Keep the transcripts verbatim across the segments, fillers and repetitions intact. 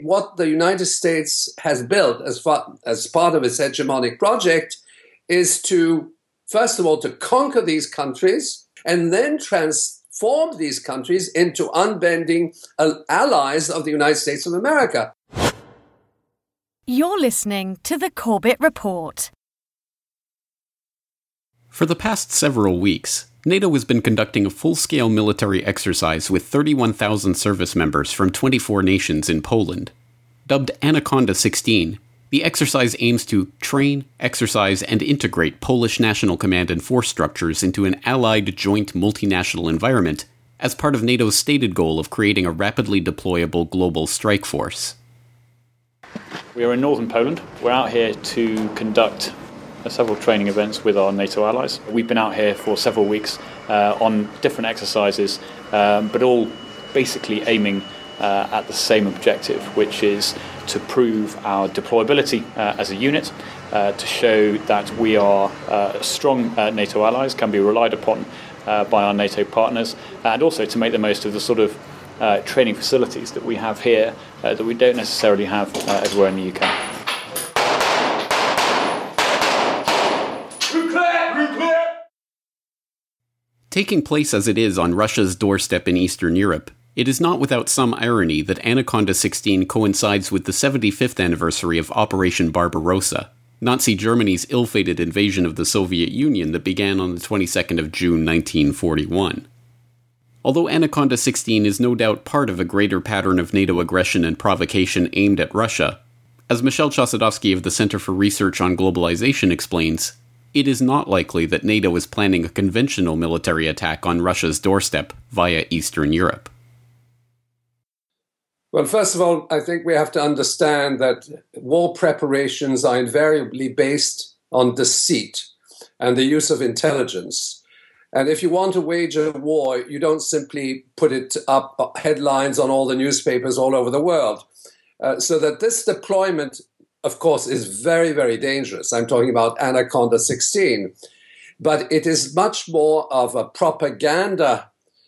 what the United States has built as, far, as part of its hegemonic project is to, first of all, to conquer these countries and then transform these countries into unbending uh, allies of the United States of America. You're listening to the Corbett Report. For the past several weeks, NATO has been conducting a full-scale military exercise with thirty-one thousand service members from twenty-four nations in Poland. Dubbed Anaconda sixteen, the exercise aims to train, exercise, and integrate Polish National Command and Force structures into an allied joint multinational environment as part of NATO's stated goal of creating a rapidly deployable global strike force. We are in northern Poland. We're out here to conduct several training events with our NATO allies. We've been out here for several weeks uh, on different exercises, um, but all basically aiming uh, at the same objective, which is to prove our deployability uh, as a unit, uh, to show that we are uh, strong uh, NATO allies, can be relied upon uh, by our NATO partners, and also to make the most of the sort of uh, training facilities that we have here uh, that we don't necessarily have uh, everywhere in the U K. Taking place as it is on Russia's doorstep in Eastern Europe, it is not without some irony that Anaconda sixteen coincides with the seventy-fifth anniversary of Operation Barbarossa, Nazi Germany's ill-fated invasion of the Soviet Union that began on the twenty-second of June nineteen forty-one. Although Anaconda sixteen is no doubt part of a greater pattern of NATO aggression and provocation aimed at Russia, as Michel Chossudovsky of the Center for Research on Globalization explains, it is not likely that NATO is planning a conventional military attack on Russia's doorstep via Eastern Europe. Well, first of all, I think we have to understand that war preparations are invariably based on deceit and the use of intelligence. And if you want to wage a war, you don't simply put it up headlines on all the newspapers all over the world. Uh, so that this deployment, of course, is very, very dangerous. I'm talking about Anaconda sixteen. But it is much more of a propaganda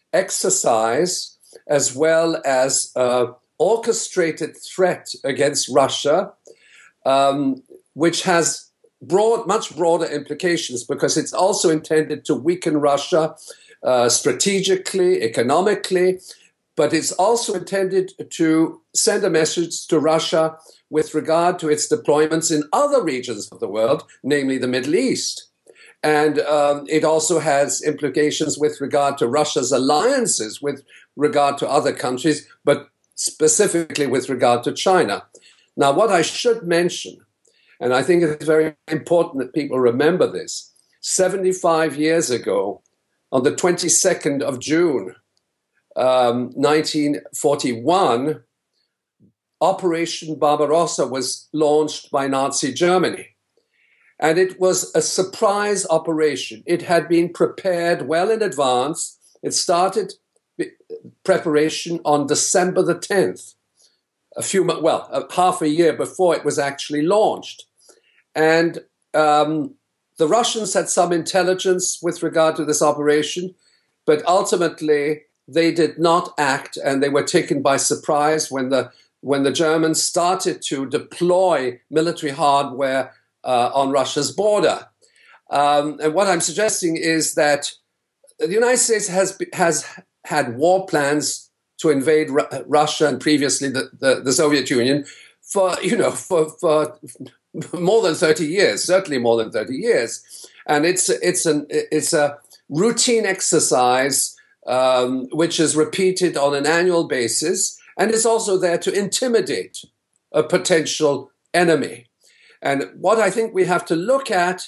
exercise as well as an orchestrated threat against Russia, um, which has broad, much broader implications because it's also intended to weaken Russia uh, strategically, economically, but it's also intended to send a message to Russia with regard to its deployments in other regions of the world, namely the Middle East. And um, it also has implications with regard to Russia's alliances with regard to other countries, but specifically with regard to China. Now, what I should mention, and I think it's very important that people remember this, seventy-five years ago, on the twenty-second of June, um, nineteen forty-one, Operation Barbarossa was launched by Nazi Germany. And it was a surprise operation. It had been prepared well in advance. It started preparation on December the tenth, a few, well, half a year before it was actually launched. And um, the Russians had some intelligence with regard to this operation, but ultimately they did not act, and they were taken by surprise when the when the Germans started to deploy military hardware uh, on Russia's border. Um, and what I'm suggesting is that the United States has has had war plans to invade Ru- Russia and previously the, the, the Soviet Union for, you know, for, for more than thirty years, certainly more than thirty years. And it's, it's, an, it's a routine exercise um, which is repeated on an annual basis, and it's also there to intimidate a potential enemy. And what I think we have to look at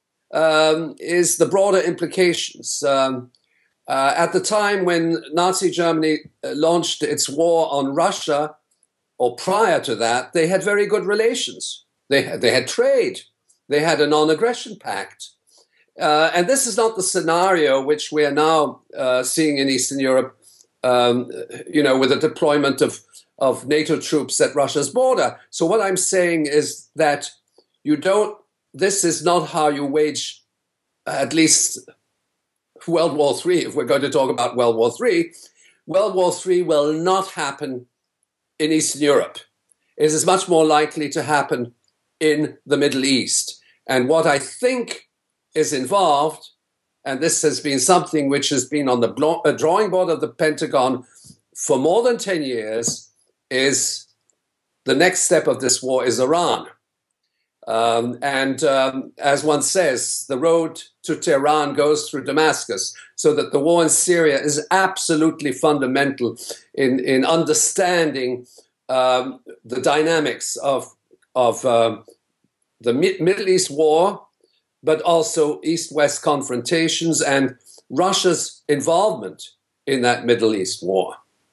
um, is the broader implications. Um, uh, at the time when Nazi Germany launched its war on Russia, or prior to that, they had very good relations. They had, they had trade. They had a non-aggression pact. Uh, and this is not the scenario which we are now uh, seeing in Eastern Europe, um, you know, with the deployment of, of NATO troops at Russia's border. So what I'm saying is that you don't, this is not how you wage at least World War Three, if we're going to talk about World War Three. World War Three will not happen in Eastern Europe. it is much more likely to happen in the Middle East. And what I think is involved, and this has been something which has been on the blo- uh, drawing board of the Pentagon for more than ten years, is the next step of this war is Iran. Um, and um, as one says, the road to Tehran goes through Damascus, so that the war in Syria is absolutely fundamental in, in understanding um, the dynamics of, of um, the Mi- Middle East war, but also East-West confrontations and Russia's involvement in that Middle East war.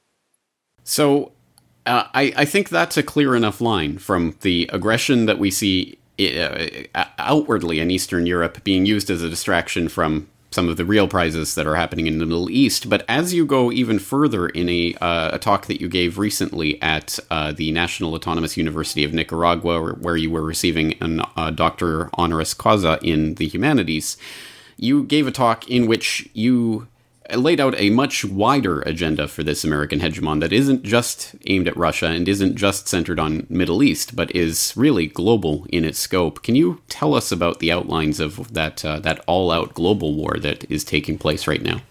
So uh, I, I think that's a clear enough line from the aggression that we see uh, outwardly in Eastern Europe being used as a distraction from some of the real prizes that are happening in the Middle East. But as you go even further in a, uh, a talk that you gave recently at uh, the National Autonomous University of Nicaragua, where you were receiving a uh, doctor honoris causa in the humanities, you gave a talk in which you laid out a much wider agenda for this American hegemon that isn't just aimed at Russia and isn't just centered on Middle East, but is really global in its scope. Can you tell us about the outlines of that uh, that all-out global war that is taking place right now?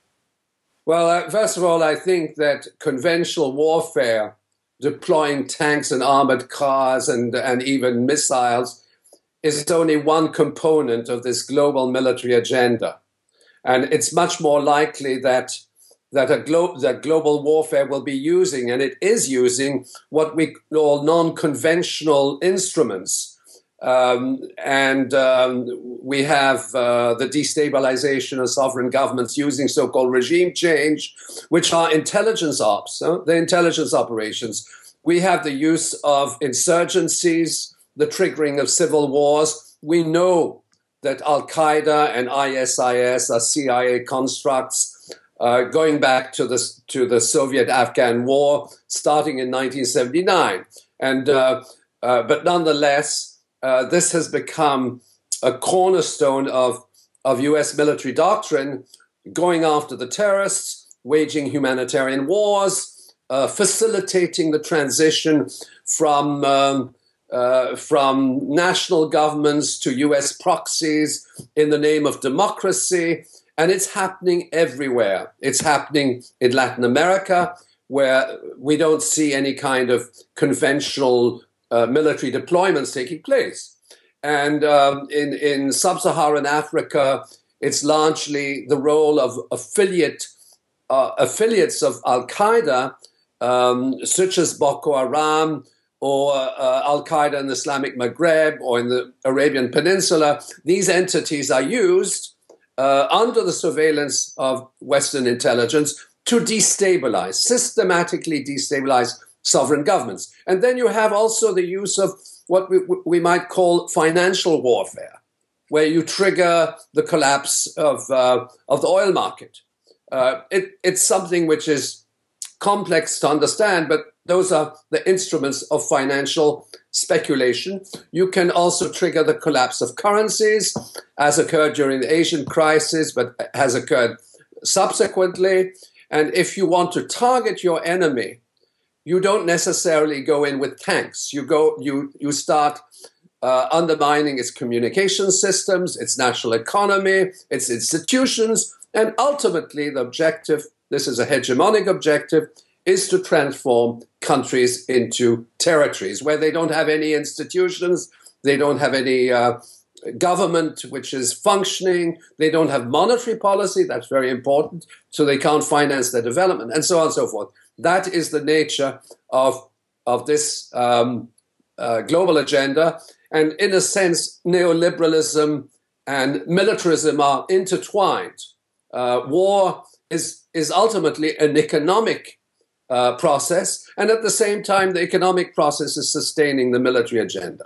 Well, uh, first of all, I think that conventional warfare, deploying tanks and armored cars and, and even missiles, is only one component of this global military agenda. And it's much more likely that that a glo- that global warfare will be using, and it is using, what we call non-conventional instruments. Um, and um, we have uh, the destabilization of sovereign governments using so-called regime change, which are intelligence ops, huh? the intelligence operations. We have the use of insurgencies, the triggering of civil wars. We know that Al-Qaeda and I S I S are C I A constructs uh, going back to the, to the Soviet-Afghan war, starting in nineteen seventy-nine. And uh, uh, but nonetheless, uh, this has become a cornerstone of, of U S military doctrine, going after the terrorists, waging humanitarian wars, uh, facilitating the transition from um, Uh, from national governments to U S proxies in the name of democracy. And it's happening everywhere. It's happening in Latin America, where we don't see any kind of conventional uh, military deployments taking place. And um, in, in sub-Saharan Africa, it's largely the role of affiliate uh, affiliates of Al-Qaeda, um, such as Boko Haram, or uh, Al-Qaeda in the Islamic Maghreb or in the Arabian Peninsula. These entities are used uh, under the surveillance of Western intelligence to destabilize, systematically destabilize sovereign governments. And then you have also the use of what we, we might call financial warfare, where you trigger the collapse of, uh, of the oil market. Uh, it, it's something which is complex to understand, but those are the instruments of financial speculation. You can also trigger the collapse of currencies, as occurred during the Asian crisis, but has occurred subsequently. And if you want to target your enemy, you don't necessarily go in with tanks. You go, you you start uh, undermining its communication systems, its national economy, its institutions, and ultimately the objective, this is a hegemonic objective, is to transform countries into territories where they don't have any institutions, they don't have any uh, government which is functioning, they don't have monetary policy, that's very important, so they can't finance their development, and so on and so forth. That is the nature of, of this um, uh, global agenda. And in a sense, neoliberalism and militarism are intertwined. Uh, war is, is ultimately an economic uh, process, and at the same time, the economic process is sustaining the military agenda.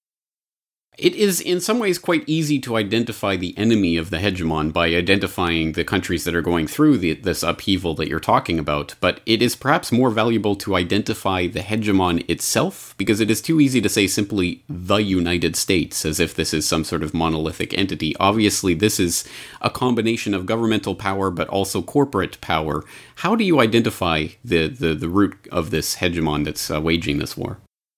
It is in some ways quite easy to identify the enemy of the hegemon by identifying the countries that are going through the, this upheaval that you're talking about, but it is perhaps more valuable to identify the hegemon itself, because it is too easy to say simply the United States, as if this is some sort of monolithic entity. Obviously, this is a combination of governmental power, but also corporate power. How do you identify the, the, the root of this hegemon that's uh, waging this war?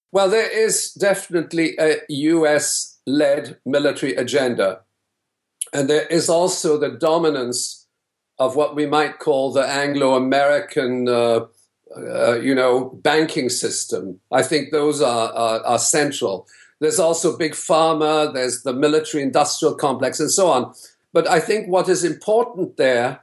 Well, there is definitely a U S-led military agenda. And there is also the dominance of what we might call the Anglo-American, uh, uh, you know, banking system. I think those are, are, are central. There's also Big Pharma, there's the military-industrial complex, and so on. But I think what is important there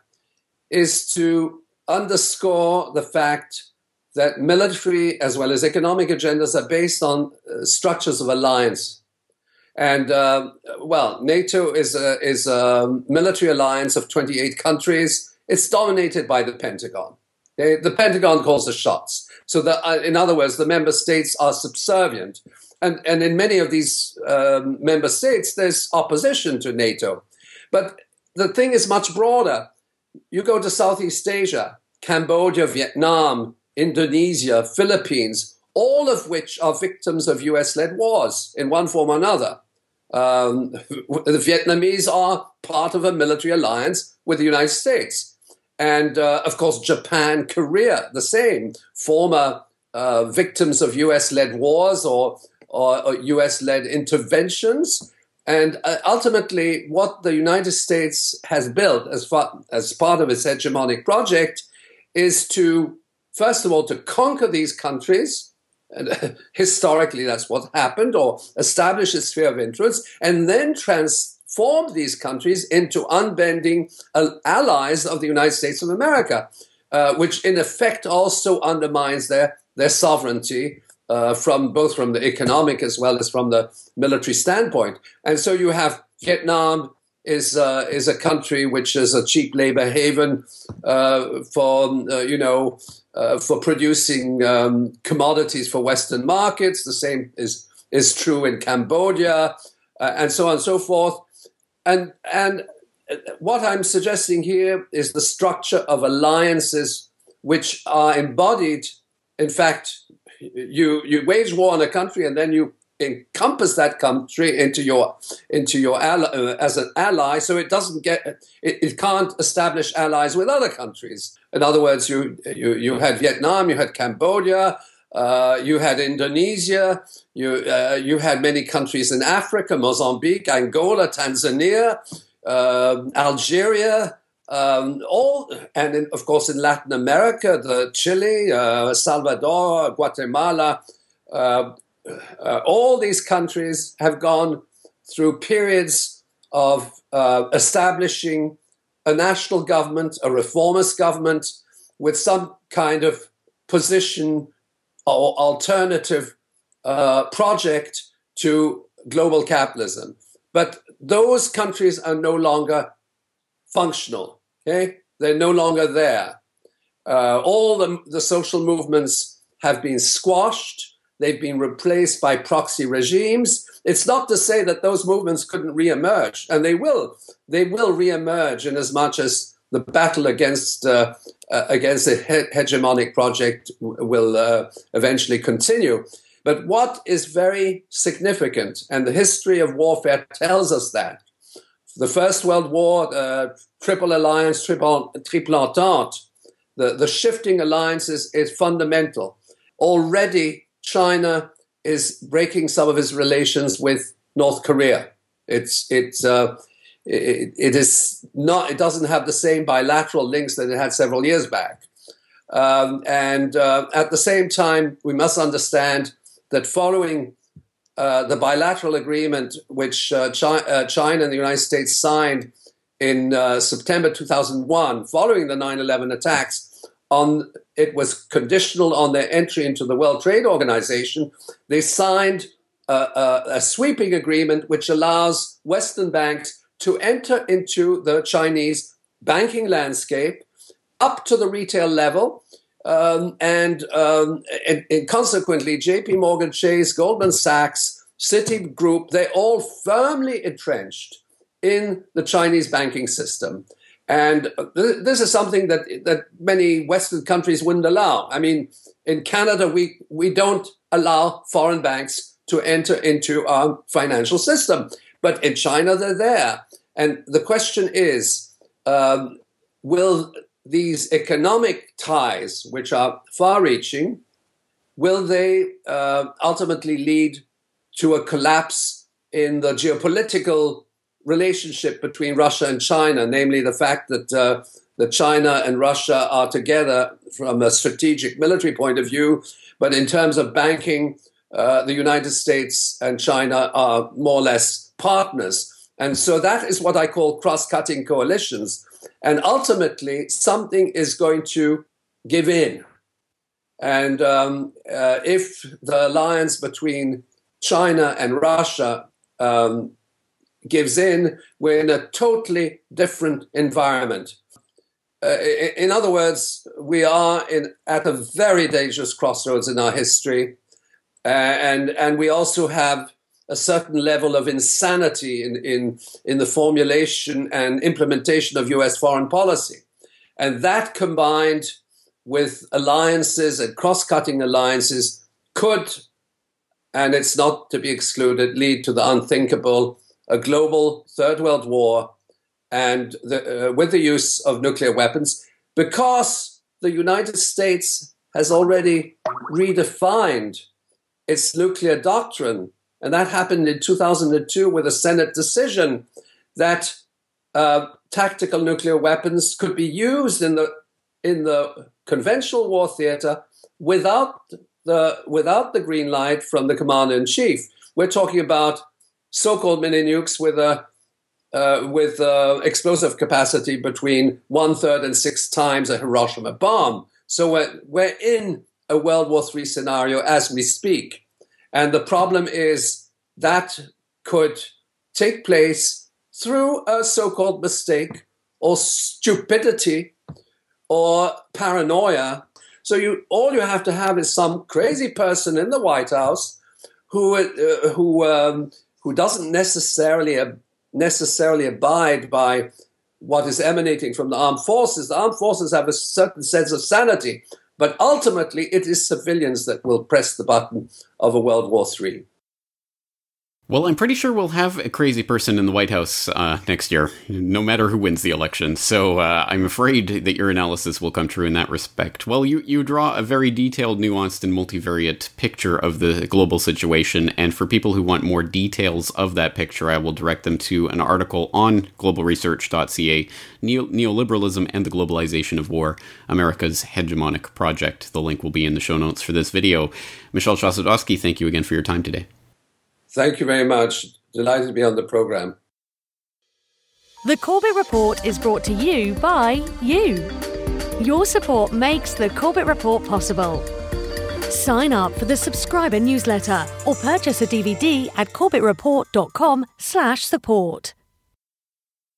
is to underscore the fact that military as well as economic agendas are based on uh, structures of alliance. And, uh, well, NATO is a, is a military alliance of twenty-eight countries. It's dominated by the Pentagon. Okay? The Pentagon calls the shots. So, the, uh, in other words, the member states are subservient. And, and in many of these um, member states, there's opposition to NATO. But the thing is much broader. You go to Southeast Asia, Cambodia, Vietnam, Indonesia, Philippines, all of which are victims of U S-led wars in one form or another. Um, the Vietnamese are part of a military alliance with the United States. And, uh, of course, Japan, Korea, the same, former uh, victims of U S-led wars or, or, or U S-led interventions. And uh, ultimately, what the United States has built as, far, as part of its hegemonic project is to, first of all, to conquer these countries. And uh, historically, that's what happened, or establish a sphere of influence, and then transform these countries into unbending uh, allies of the United States of America, uh, which in effect also undermines their, their sovereignty uh, from both from the economic as well as from the military standpoint. And so you have Vietnam is uh, is a country which is a cheap labor haven uh, for uh, you know uh, for producing um, commodities for Western markets. The same is is true in Cambodia, uh, and so on and so forth. And and what I'm suggesting here is the structure of alliances which are embodied. In fact, you you wage war on a country and then you encompass that country into your into your ally, uh, as an ally, so it doesn't get it, it can't establish allies with other countries. In other words, you you you had Vietnam, you had Cambodia, uh, you had Indonesia, you uh, you had many countries in Africa, Mozambique, Angola, Tanzania, uh, Algeria. Um, all and in, of course in Latin America, the Chile, uh, Salvador, Guatemala. Uh, Uh, all these countries have gone through periods of uh, establishing a national government, a reformist government, with some kind of position or alternative uh, project to global capitalism. But those countries are no longer functional. Okay? They're no longer there. Uh, all the, the social movements have been squashed. They've been replaced by proxy regimes. It's not to say that those movements couldn't reemerge, and they will. They will reemerge in as much as the battle against uh, uh, against the he- hegemonic project w- will uh, eventually continue. But what is very significant, and the history of warfare tells us that, the First World War, uh, Triple Alliance, Triple, Triple Entente, the, the shifting alliances is fundamental. Already, China is breaking some of its relations with North Korea. It's it's uh, it, it is not. It doesn't have the same bilateral links that it had several years back. Um, and uh, at the same time, we must understand that following uh, the bilateral agreement which uh, China, uh, China and the United States signed in uh, September two thousand one, following the nine eleven attacks. On it was conditional on their entry into the World Trade Organization. They signed a, a, a sweeping agreement which allows Western banks to enter into the Chinese banking landscape up to the retail level. Um, and, um, and, and consequently, J P Morgan Chase, Goldman Sachs, Citigroup, they're all firmly entrenched in the Chinese banking system. And this is something that that many Western countries wouldn't allow. I mean, in Canada, we, we don't allow foreign banks to enter into our financial system. But in China, they're there. And the question is, um, will these economic ties, which are far-reaching, will they uh, ultimately lead to a collapse in the geopolitical relationship between Russia and China, namely the fact that, uh, that China and Russia are together from a strategic military point of view, but in terms of banking, uh, the United States and China are more or less partners. And so that is what I call cross-cutting coalitions. And ultimately, something is going to give in. And um, uh, if the alliance between China and Russia um, gives in, we're in a totally different environment. Uh, in other words, we are in, at a very dangerous crossroads in our history. Uh, and, and we also have a certain level of insanity in, in, in the formulation and implementation of U S foreign policy. And that combined with alliances and cross-cutting alliances could, and it's not to be excluded, lead to the unthinkable, a global third world war and the, uh, with the use of nuclear weapons, because the United States has already redefined its nuclear doctrine. And that happened in two thousand two with a Senate decision that uh, tactical nuclear weapons could be used in the in the conventional war theater without the without the green light from the commander-in-chief. We're talking about so-called mini nukes with a uh, with uh, explosive capacity between one third and six times a Hiroshima bomb. So we're we're in a World War Three scenario as we speak. And the problem is that could take place through a so-called mistake or stupidity or paranoia. So you all you have to have is some crazy person in the White House who uh, who um, who doesn't necessarily uh, necessarily abide by what is emanating from the armed forces. The armed forces have a certain sense of sanity. But ultimately, it is civilians that will press the button of a World War Three. Well, I'm pretty sure we'll have a crazy person in the White House uh, next year, no matter who wins the election. So uh, I'm afraid that your analysis will come true in that respect. Well, you, you draw a very detailed, nuanced, and multivariate picture of the global situation. And for people who want more details of that picture, I will direct them to an article on global research dot c a, Neo- Neoliberalism and the Globalization of War, America's Hegemonic Project. The link will be in the show notes for this video. Michel Chossudovsky, thank you again for your time today. Thank you very much. Delighted to be on the program. The Corbett Report is brought to you by you. Your support makes the Corbett Report possible. Sign up for the subscriber newsletter or purchase a D V D at corbett report dot com slash support.